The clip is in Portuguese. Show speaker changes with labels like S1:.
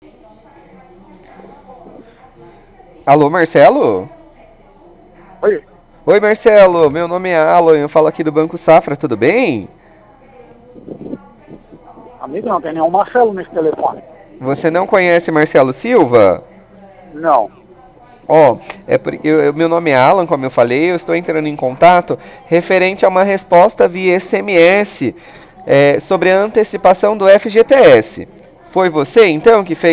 S1: Alô, Marcelo?
S2: Oi,
S1: Oi, Marcelo. Meu nome é Alan. Eu falo aqui do Banco Safra. Tudo bem?
S2: amigo, não tem nenhum Marcelo nesse telefone.
S1: Você não conhece Marcelo Silva?
S2: Não.
S1: Ó, meu nome é Alan, como eu falei. Eu estou entrando em contato referente a uma resposta via SMS sobre a antecipação do FGTS. Foi você, então, que fez